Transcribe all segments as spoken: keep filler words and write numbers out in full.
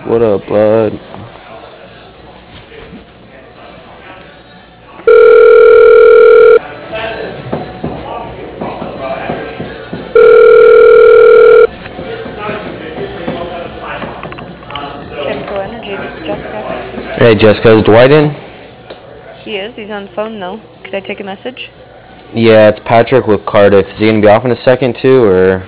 What up, bud? GenPro Energy, this is Jessica. Hey, Jessica, is Dwight in? He is. He's on the phone, though. Could I take a message? Yeah, it's Patrick with Cardiff. Is he gonna be off in a second too, or?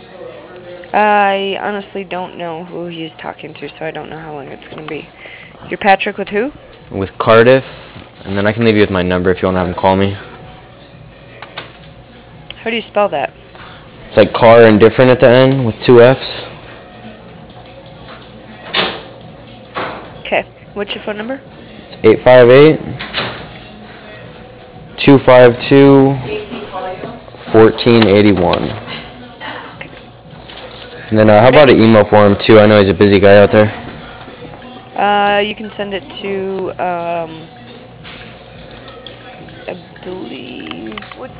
I honestly don't know who he's talking to, so I don't know how long it's going to be. You're Patrick with who? With Cardiff, and then I can leave you with my number if you want to have him call me. How do you spell that? It's like car and different at the end with two F's. Okay. What's your phone number? It's eight five eight, two five two, one four eight one. And then uh, how about an email for him too? I know he's a busy guy out there. Uh, you can send it to, um, I believe, what?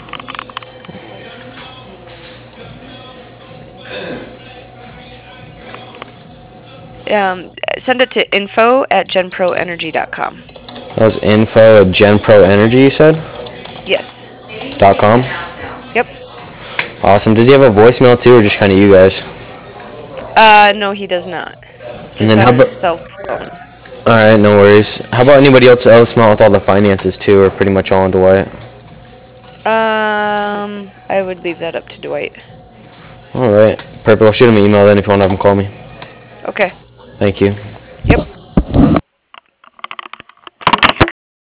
Um, send it to info at genpro energy dot com. That was info at GenPro Energy, you said? Yes. Dot com? Yep. Awesome. Does he have a voicemail too, or just kind of you guys? Uh, no, he does not. And Just then on how his about? cell phone. All right, no worries. How about anybody else else help with all the finances too, or pretty much all on Dwight? Um, I would leave that up to Dwight. All right, perfect. I'll shoot him an email then if you want to have him call me. Okay. Thank you. Yep.